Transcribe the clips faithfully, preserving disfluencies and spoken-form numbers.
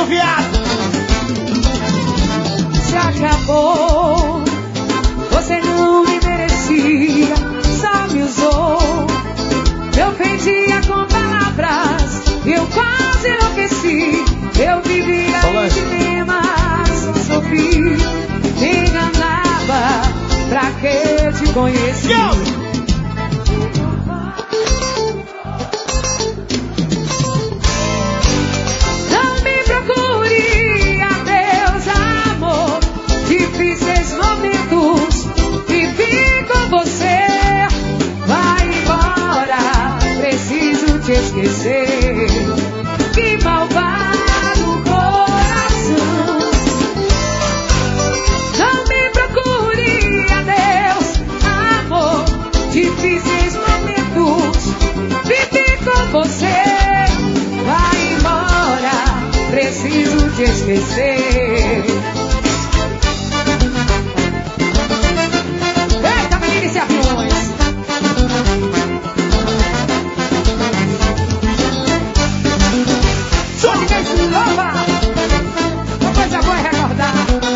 viado. Se acabou, você não me merecia, só me usou. Me ofendia com palavras, eu quase enlouqueci. Eu vivia em cinemas, sofri, me enganava, pra que te conheci? Não me procure, adeus amor, difíceis momentos, vivi com você. Vai embora, preciso te esquecer. Que malvado coração. Não me procure, adeus amor, difíceis momentos, vivi com você. Vai embora, preciso te esquecer. Eita, meninas e aviões. Louva! Uma coisa boa é recordar.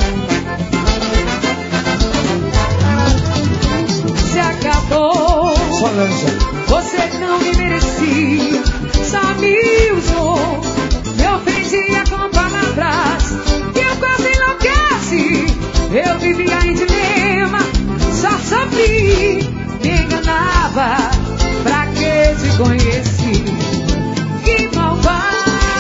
Se acabou, você não me merecia, só me usou. Me ofendia com palavras, eu quase enlouqueci. Eu vivia em dilema, só sofri, me enganava, pra que te conheci? Que malvado.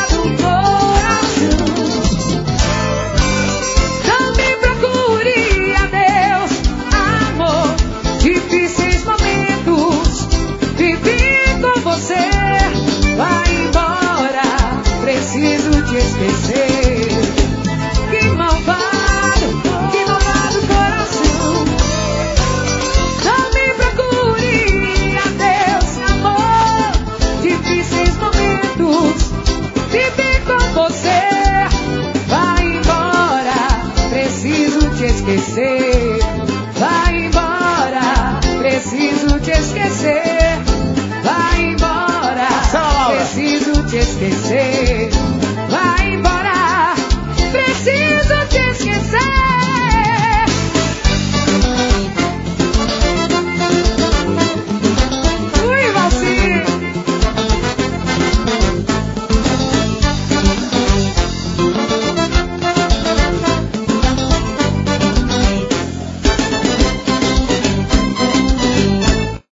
Preciso te esquecer. Que malvado, que malvado coração. Não me procure, adeus amor, difíceis momentos, vivi com você. Vai embora, preciso te esquecer. Vai embora, preciso te esquecer. Vai embora, preciso te esquecer.